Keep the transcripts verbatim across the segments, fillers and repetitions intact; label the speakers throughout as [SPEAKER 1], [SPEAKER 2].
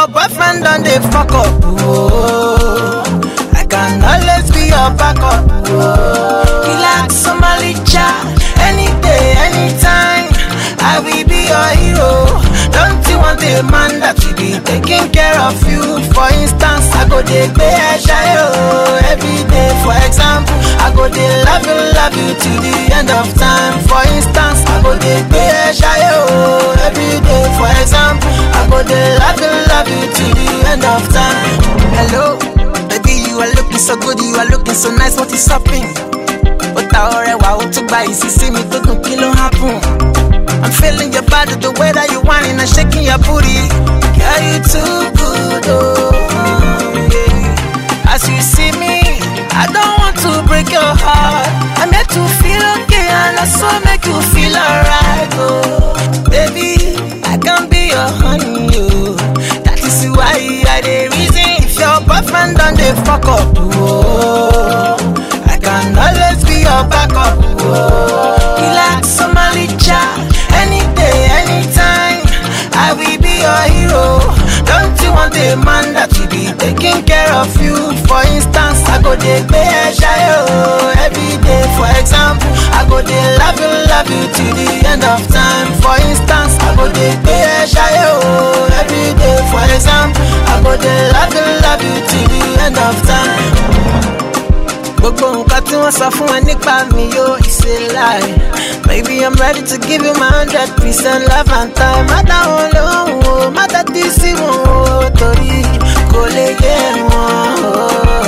[SPEAKER 1] boyfriend done they fuck up, oh, I can always be your backup, oh. Relax, Somali cha, any day, anytime, I will be your hero. Don't you want a man that will be taking care of you? For instance, I go dey pay a shayo every day. For example, I go dey love you, love you till the end of time. For instance, I go dey pay a shayo every day. For example, I go dey love you, love you till the end of time. Hello, baby, you are looking so good, you are looking so nice. What is happening? But I already want to buy. You see me, don't know kilo happen. I'm feeling your body, the way that you whining and shaking your booty. Girl, you too good, oh, yeah. As you see me, I don't want to break your heart. I'm here to feel okay and also make you feel alright, oh. Baby, I can be your honey, oh. That is why I dey reason if your boyfriend done dey fuck up, oh, I can always be your backup, oh. Relax, Somali cha, any day, anytime, I will be your hero. Don't you want a man that will be taking care of you? For instance, I go dey pay a shayo every day. For example, I go dey love you, love you till the end of time. For instance, I go dey pay a shayo every day. For example, I go dey love you, love you till the end of time. Gbogbo nǹkan tí wọ́n sọ fún ẹ nípa mi yóò is a lie. Baby, I'm ready to give you my hundred percent love and time. Má dá wọn lóhùn o, má tẹ́tí sí wọn o, torí kò lè yé wọn o.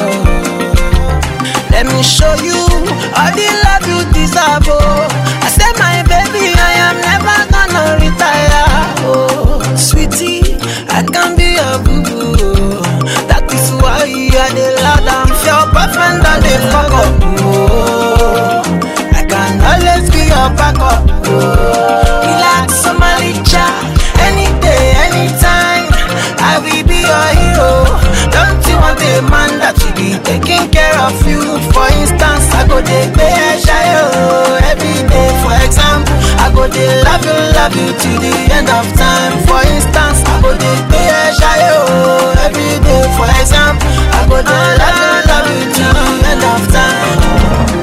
[SPEAKER 1] Let me show you all the love you deserve, oh. I said my baby, I am never gonna retire, oh. Sweetie, I can be your boo-boo, oh. That is why I dey loud down. If your boyfriend done dey fuck up, oh, I can always be your backup, oh. Relax, Somali cha, any day, anytime, I will be your hero. Don't you want a man that will be taking care of you? For instance, I go dey pay a shayo every day. For example, I go dey love you, love you till the end of time. For instance, I go dey pay a shayo every day. For example, I go dey love you, love you till the end of time.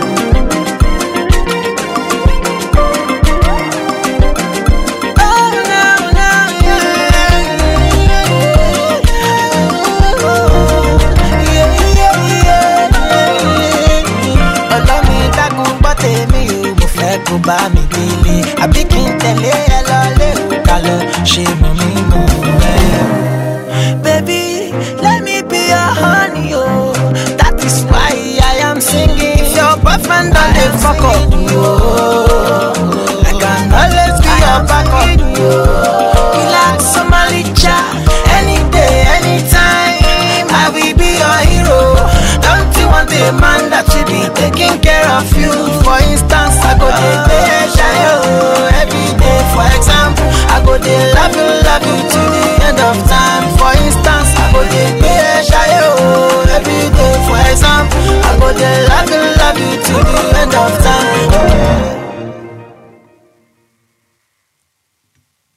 [SPEAKER 1] Kò bá mi délé, àbí kí n tẹ̀lé ẹ lọ lé òkà lọ ṣe mọ̀ mí mọ̀ ẹ́. Baby, let me be your honey, oh. That is why I am singing. If your boyfriend done dey fuck up, oh, I can always be your backup, oh. Relax, Somali cha, any day, anytime, I will be your hero. Don't you want a man that will be taking care of you? For instance, I go dey pay a shayo every day. For example, I go dey love you, love you till the end of time. For instance, I go dey pay a shayo every day. For example, I go dey love you, love you till the end of